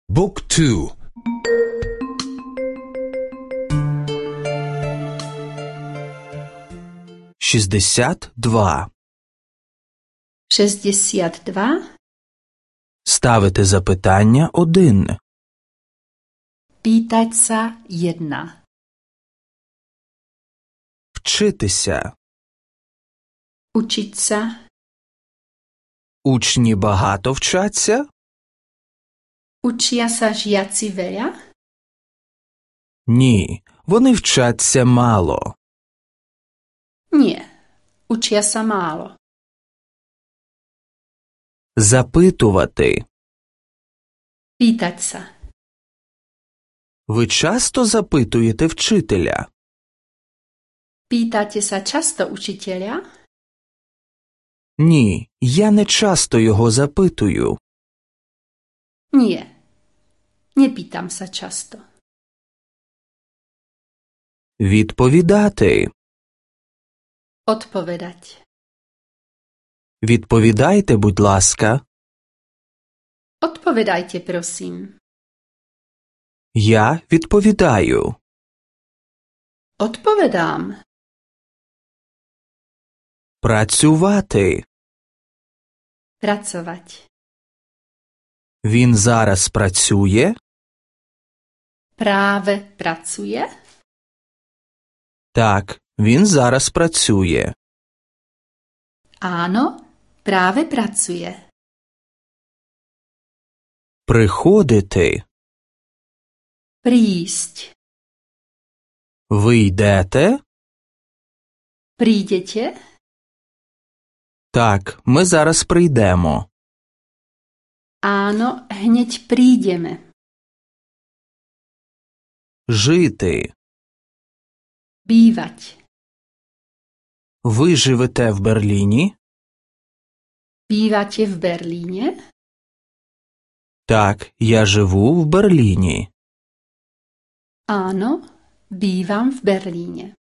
Book 2. 62. 62. Ставити запитання 1. Pýtať sa 1. Вчитися. Učiť sa. Учні багато вчаться? Učia sa žiaci veľa? Ні, вони вчаться мало. Nie. Učia sa málo. Запитувати. Pýtať sa. Ви часто запитуєте вчителя? Pýtate sa často učiteľa? Ні, я не часто його запитую. Nie. Nepýtam sa často. Відповідати. Odpovedať. Відповідайте, будь ласка. Odpovedajte, prosím. Я відповідаю. Odpovedám. Працювати. Pracovať. Він зараз працює? Práve pracuje? Так, він зараз працює. Áno, práve pracuje. Приходити. Prísť. Ви йдете? Prídete? Так, ми зараз прийдемо. Áno, hneď prídeme. Жити. Bývať. Ви живете в Берліні? Bývate v Berlíne? Так, я живу в Берліні. Áno, bývam v Berlíne.